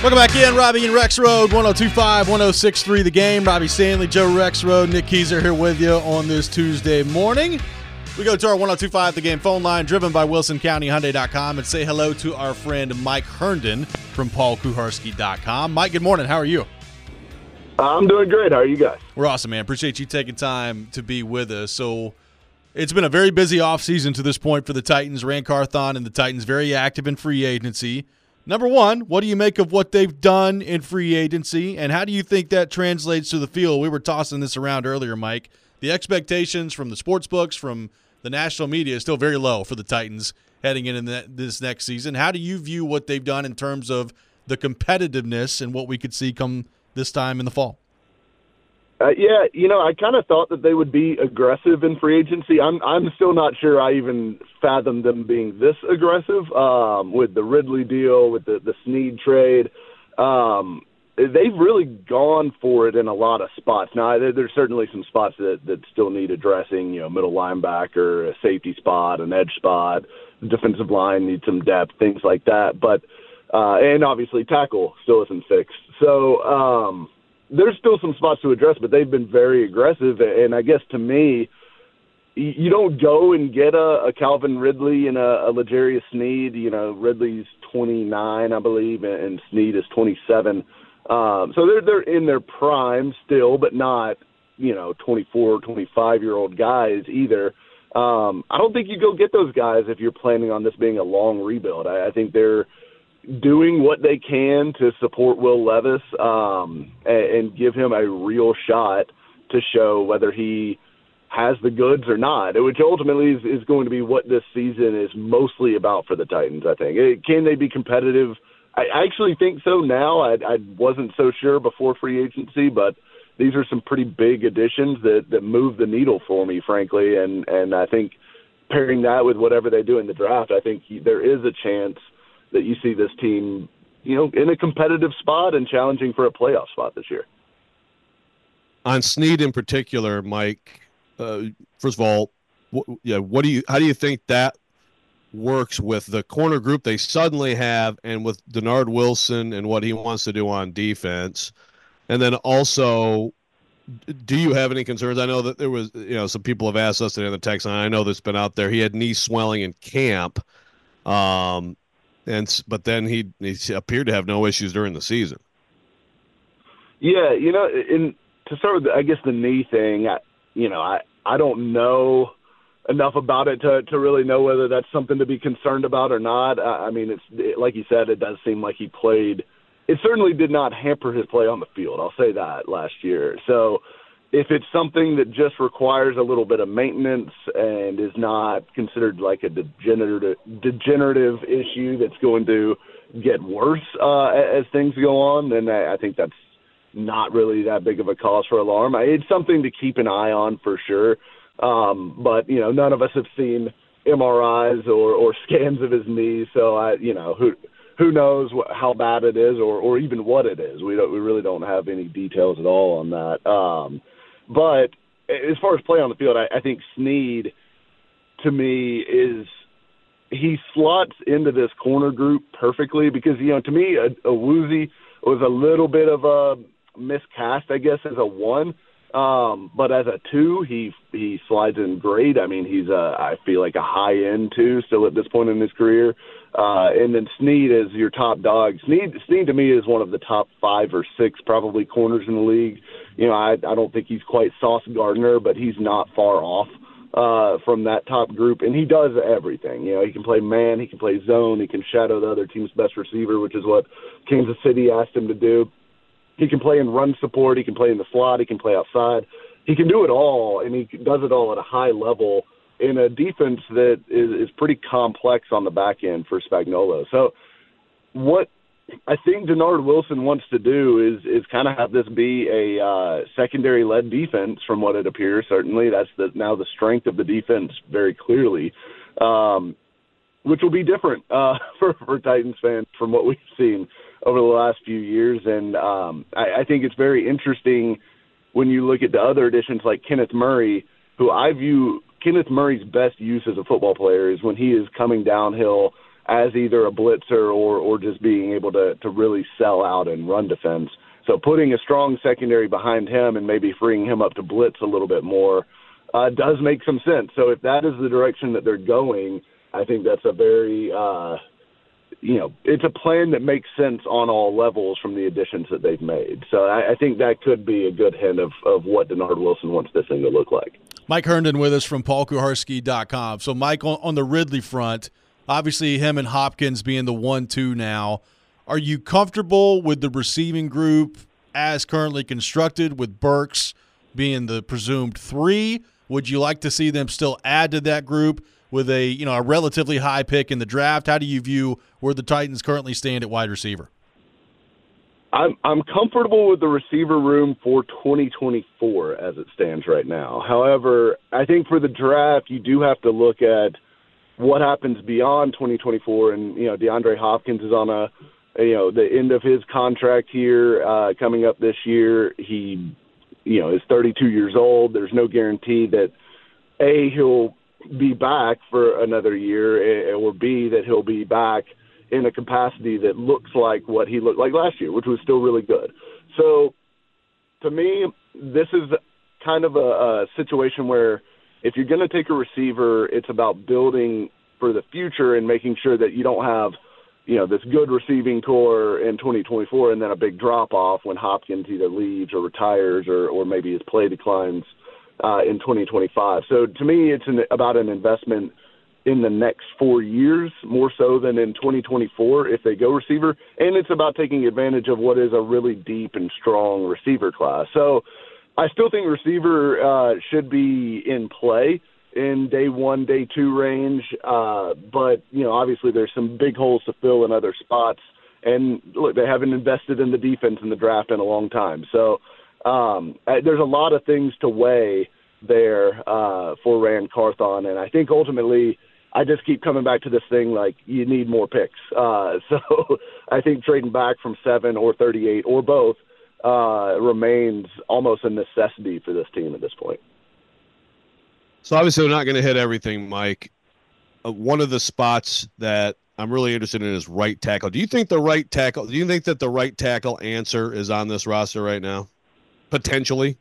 Welcome back in, Robbie and Rex Road, 102.5, 106.3 The Game. Robbie Stanley, Joe Rex Road, Nick Keyser here with you on this Tuesday morning. We go to our 102.5 The Game phone line, driven by WilsonCountyHyundai.com, and say hello to our friend Mike Herndon from PaulKuharski.com. Mike, good morning. How are you? I'm doing great. How are you guys? We're awesome, man. Appreciate you taking time to be with us. So it's been a very busy offseason to this point for the Titans. Ran Carthon and the Titans very active in free agency. Number one, what do you make of what they've done in free agency, and how do you think that translates to the field? We were tossing this around earlier, Mike. The expectations from the sports books, from the national media, is still very low for the Titans heading into this next season. How do you view what they've done in terms of the competitiveness and what we could see come this time in the fall? I kind of thought that they would be aggressive in free agency. I'm still not sure I even fathomed them being this aggressive with the Ridley deal, with the Snead trade. They've really gone for it in a lot of spots. Now, there's certainly some spots that still need addressing, middle linebacker, a safety spot, an edge spot, the defensive line needs some depth, things like that. But and obviously tackle still isn't fixed. So there's still some spots to address, but they've been very aggressive. And I guess to me, you don't go and get a Calvin Ridley and a L'Jarius Sneed. Ridley's 29, I believe, and Sneed is 27. So they're in their prime still, but not, 24, 25-year-old guys either. I don't think you go get those guys if you're planning on this being a long rebuild. I think they're doing what they can to support Will Levis and give him a real shot to show whether he has the goods or not, which ultimately is going to be what this season is mostly about for the Titans, I think. Can they be competitive? I actually think so now. I wasn't so sure before free agency, but these are some pretty big additions that move the needle for me, frankly, and I think pairing that with whatever they do in the draft, I think there is a chance that you see this team, in a competitive spot and challenging for a playoff spot this year. On Snead in particular, Mike, first of all, how do you think that works with the corner group they suddenly have and with Denard Wilson and what he wants to do on defense? And then also, do you have any concerns? I know that there was, some people have asked us today in the text, and I know that's been out there. He had knee swelling in camp. But then he appeared to have no issues during the season. Yeah, to start with, I guess the knee thing, I don't know enough about it to really know whether that's something to be concerned about or not. It's like you said, it does seem like he played. It certainly did not hamper his play on the field. I'll say that last year. So if it's something that just requires a little bit of maintenance and is not considered like a degenerative issue that's going to get worse as things go on, then I think that's not really that big of a cause for alarm. It's something to keep an eye on for sure. But, none of us have seen MRIs or scans of his knees, so who knows how bad it is or even what it is. We really don't have any details at all on that. But as far as play on the field, I think Snead, to me, he slots into this corner group perfectly because, to me, Awuzie was a little bit of a miscast, I guess, as a 1. But as a 2, he slides in great. He's I feel like a high-end 2 still at this point in his career. And then Snead is your top dog. Snead to me is one of the top 5 or 6 probably corners in the league. I don't think he's quite Sauce Gardner, but he's not far off from that top group. And he does everything. He can play man, he can play zone, he can shadow the other team's best receiver, which is what Kansas City asked him to do. He can play in run support, he can play in the slot, he can play outside. He can do it all, and he does it all at a high level in a defense that is pretty complex on the back end for Spagnuolo. So what I think Denard Wilson wants to do is kind of have this be a secondary-led defense from what it appears. Certainly that's now the strength of the defense very clearly, which will be different for Titans fans from what we've seen over the last few years. And I think it's very interesting when you look at the other additions like Kenneth Murray, who I view Kenneth Murray's best use as a football player is when he is coming downhill as either a blitzer or just being able to really sell out and run defense. So putting a strong secondary behind him and maybe freeing him up to blitz a little bit more does make some sense. So if that is the direction that they're going, I think that's a very, it's a plan that makes sense on all levels from the additions that they've made. So I think that could be a good hint of what Denard Wilson wants this thing to look like. Mike Herndon with us from PaulKuharsky.com. So, Mike, on the Ridley front, obviously him and Hopkins being the 1-2 now, are you comfortable with the receiving group as currently constructed, with Burks being the presumed 3? Would you like to see them still add to that group with a relatively high pick in the draft? How do you view where the Titans currently stand at wide receiver? I'm comfortable with the receiver room for 2024 as it stands right now. However, I think for the draft, you do have to look at what happens beyond 2024. And, DeAndre Hopkins is on the end of his contract here coming up this year. He, is 32 years old. There's no guarantee that, A, he'll be back for another year, or B, that he'll be back in a capacity that looks like what he looked like last year, which was still really good. So to me, this is kind of a situation where if you're going to take a receiver, it's about building for the future and making sure that you don't have, this good receiving core in 2024 and then a big drop-off when Hopkins either leaves or retires or maybe his play declines in 2025. So to me, it's about an investment in the next 4 years, more so than in 2024 if they go receiver. And it's about taking advantage of what is a really deep and strong receiver class. So I still think receiver should be in play in day 1, day 2 range. But, obviously there's some big holes to fill in other spots. And, look, they haven't invested in the defense in the draft in a long time. So there's a lot of things to weigh there for Ran Carthon. And I think ultimately – I just keep coming back to this thing like you need more picks. So I think trading back from 7 or 38 or both remains almost a necessity for this team at this point. So obviously we're not going to hit everything, Mike. One of the spots that I'm really interested in is right tackle. Do you think that the right tackle answer is on this roster right now? Potentially?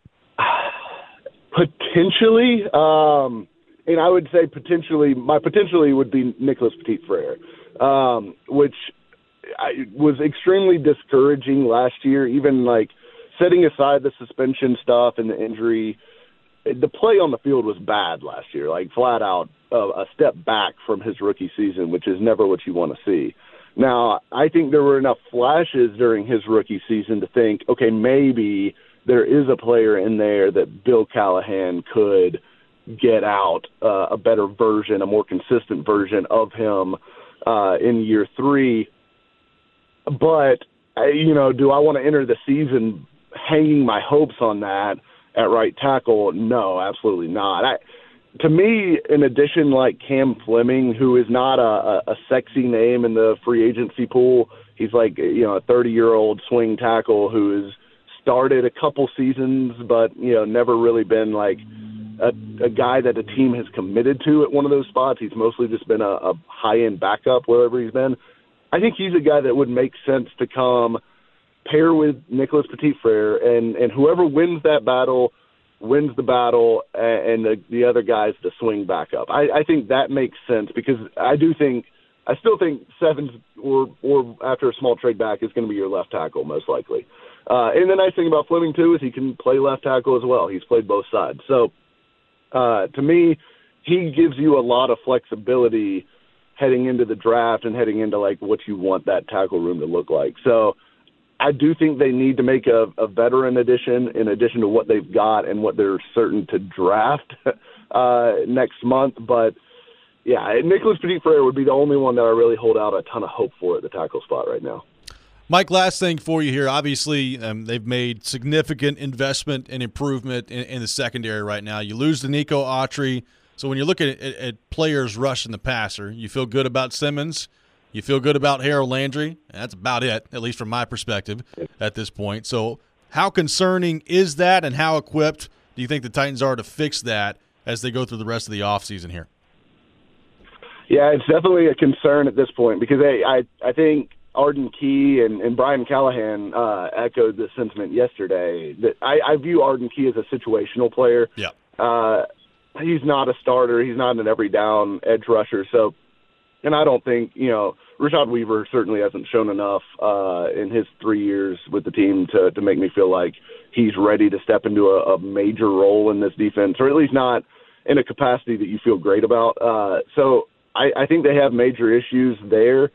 Potentially. And I would say potentially would be Nicholas Petit-Frere, which was extremely discouraging last year, even like setting aside the suspension stuff and the injury. The play on the field was bad last year, like flat out a step back from his rookie season, which is never what you want to see. Now, I think there were enough flashes during his rookie season to think, okay, maybe there is a player in there that Bill Callahan could get out a better version, a more consistent version of him in year 3. But, do I want to enter the season hanging my hopes on that at right tackle? No, absolutely not. To me, in addition, like Cam Fleming, who is not a sexy name in the free agency pool, he's like, a 30-year-old swing tackle who has started a couple seasons but, never really been like a guy that a team has committed to at one of those spots. He's mostly just been a high-end backup wherever he's been. I think he's a guy that would make sense to come pair with Nicholas Petit-Frere, and whoever wins that battle wins the battle, and the other guy's the swing backup. I think that makes sense because I still think 7 or after a small trade back is going to be your left tackle most likely. And the nice thing about Fleming, too, is he can play left tackle as well. He's played both sides. So, to me, he gives you a lot of flexibility heading into the draft and heading into like what you want that tackle room to look like. So I do think they need to make a veteran addition in addition to what they've got and what they're certain to draft next month. But yeah, Nicholas Petit-Frere would be the only one that I really hold out a ton of hope for at the tackle spot right now. Mike, last thing for you here. Obviously, they've made significant investment and improvement in the secondary right now. You lose to Nico Autry. So when you look at players rushing the passer, you feel good about Simmons. You feel good about Harold Landry. That's about it, at least from my perspective at this point. So how concerning is that, and how equipped do you think the Titans are to fix that as they go through the rest of the offseason here? Yeah, it's definitely a concern at this point because I think Arden Key and Brian Callahan echoed the sentiment yesterday. That I view Arden Key as a situational player. Yeah. He's not a starter. He's not an every down edge rusher. So, and I don't think, Rashad Weaver certainly hasn't shown enough in his 3 years with the team to make me feel like he's ready to step into a major role in this defense, or at least not in a capacity that you feel great about. So I think they have major issues there.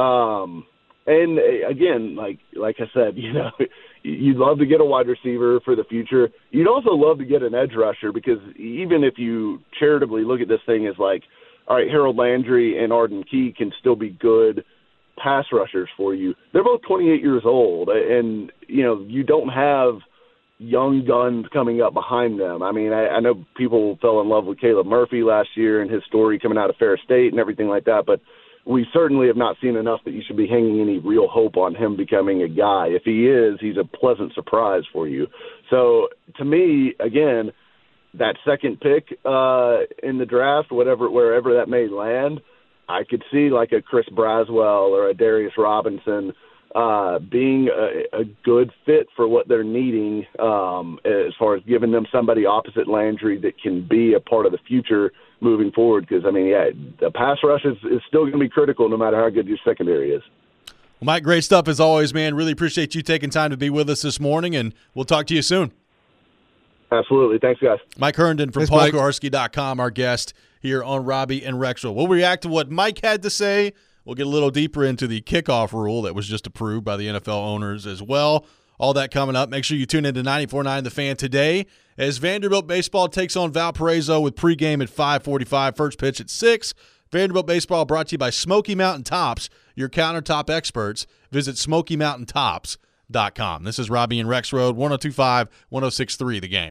And again, like I said, you'd love to get a wide receiver for the future. You'd also love to get an edge rusher because even if you charitably look at this thing as like, all right, Harold Landry and Arden Key can still be good pass rushers for you. They're both 28 years old, and, you don't have young guns coming up behind them. I mean, I know people fell in love with Caleb Murphy last year and his story coming out of Ferris State and everything like that, but we certainly have not seen enough that you should be hanging any real hope on him becoming a guy. If he is, he's a pleasant surprise for you. So, to me, again, that second pick in the draft, wherever that may land, I could see like a Chris Braswell or a Darius Robinson being a good fit for what they're needing as far as giving them somebody opposite Landry that can be a part of the future moving forward. Because, the pass rush is still going to be critical no matter how good your secondary is. Well, Mike, great stuff as always, man. Really appreciate you taking time to be with us this morning, and we'll talk to you soon. Absolutely. Thanks, guys. Mike Herndon from PaulKoharski.com, our guest here on Robbie and Rexroad. We'll react to what Mike had to say. We'll get a little deeper into the kickoff rule that was just approved by the NFL owners as well. All that coming up. Make sure you tune into 94.9 The Fan today as Vanderbilt baseball takes on Valparaiso with pregame at 5:45, first pitch at 6. Vanderbilt baseball brought to you by Smoky Mountain Tops, your countertop experts. Visit SmokyMountainTops.com. This is Robbie and Rexroad, 102.5, 106.3 The Game.